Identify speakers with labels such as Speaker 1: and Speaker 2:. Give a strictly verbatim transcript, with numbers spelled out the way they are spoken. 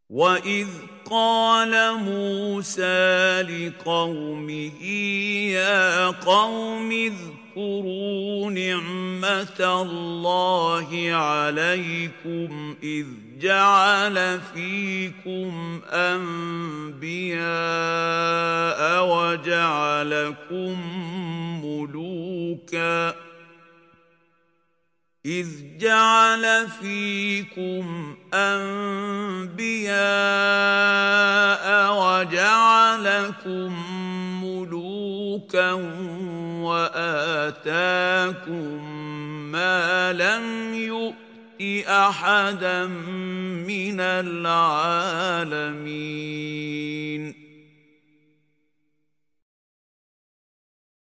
Speaker 1: وَإِذْ قَالَ مُوسَىٰ لِقَوْمِهِ يَا قَوْمِ اذْكُرُوا نِعْمَةَ اللَّهِ عَلَيْكُمْ إِذْ جَعَلَ فِيكُمْ أَنبِيَاءَ وَجَعَلَكُم مُّلُوكًا إِذْ جَعَلَ فِيكُمْ أَنبِيَاءَ وَجَعَلَكُم مُّلُوكًا وَآتَاكُم مَّا لَمْ يُؤْتِ أَحَدًا مِّنَ الْعَالَمِينَ